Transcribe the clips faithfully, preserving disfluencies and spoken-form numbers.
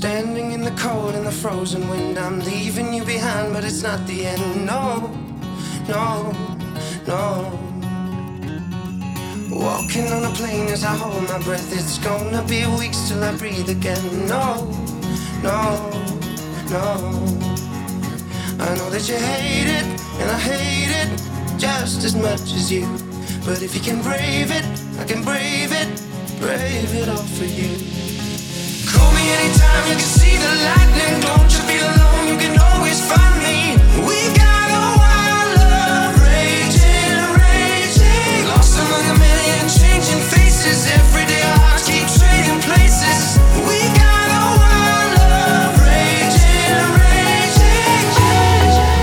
Standing in the cold and the frozen wind, I'm leaving you behind, but it's not the end. No, no, no. Walking on a plane as I hold my breath. It's gonna be weeks till I breathe again. No, no, no. I know that you hate it, and I hate it just as much as you. But if you can brave it, I can brave it, brave it all for you. Call me anytime, you can see the lightning. Don't you feel alone, you can always find me. We got a wild love, raging, raging. Lost among a million changing faces. Every day our hearts keep trading places. We got a wild love, raging, raging, raging.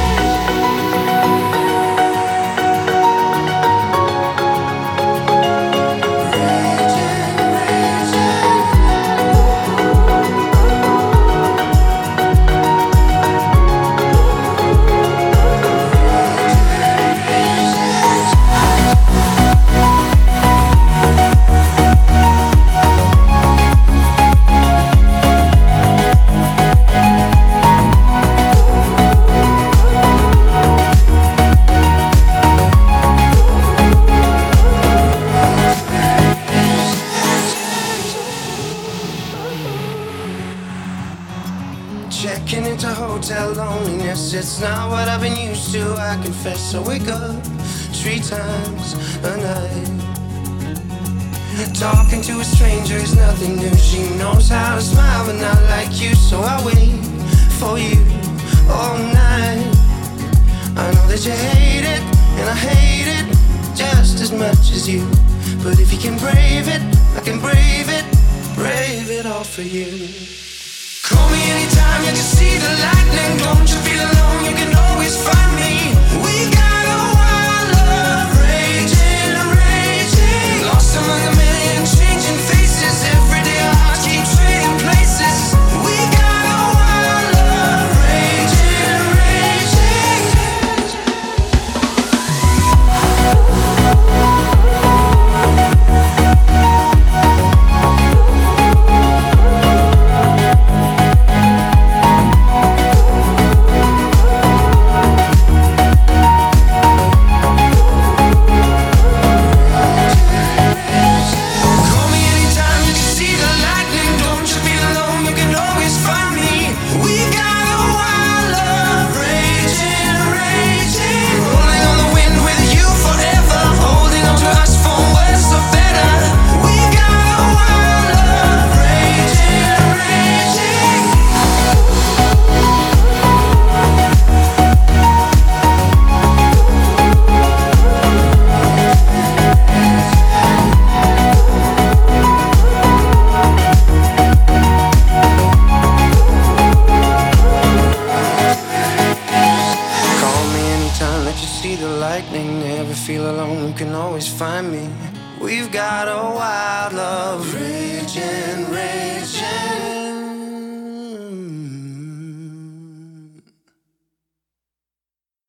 Checking into hotel loneliness, it's not what I've been used to, I confess. I wake up three times a night. Talking to a stranger is nothing new. She knows how to smile but not like you. So I wait for you all night. I know that you hate it, and I hate it just as much as you. But if you can brave it, I can brave it, brave it all for you. Call me anytime, you can see the lightning. Don't you feel alone, you can always find me. We got a wild love, raging, raging. Lost among a million changing faces. Every day our hearts keep trading places. We got a wild love, raging, raging. Feel alone, you can always find me. We've got a wild love, raging, raging.